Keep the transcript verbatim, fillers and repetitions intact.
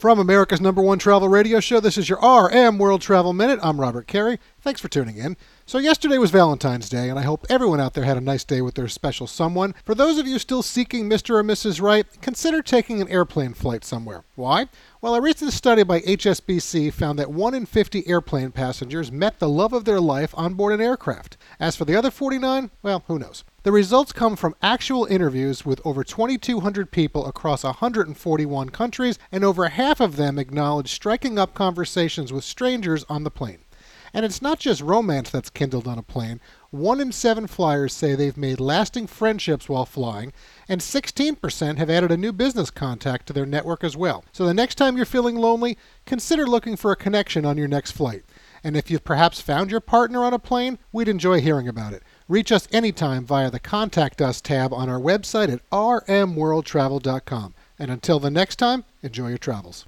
From America's number one travel radio show, this is your R M World Travel Minute. I'm Robert Carey. Thanks for tuning in. So yesterday was Valentine's Day, and I hope everyone out there had a nice day with their special someone. For those of you still seeking Mister or Missus Right, consider taking an airplane flight somewhere. Why? Well, a recent study by H S B C found that one in fifty airplane passengers met the love of their life on board an aircraft. As for the other forty-nine, well, who knows? The results come from actual interviews with over twenty-two hundred people across one hundred forty-one countries, and over half of them acknowledged striking up conversations with strangers on the plane. And it's not just romance that's kindled on a plane. One in seven flyers say they've made lasting friendships while flying, and sixteen percent have added a new business contact to their network as well. So the next time you're feeling lonely, consider looking for a connection on your next flight. And if you've perhaps found your partner on a plane, we'd enjoy hearing about it. Reach us anytime via the Contact Us tab on our website at r m world travel dot com. And until the next time, enjoy your travels.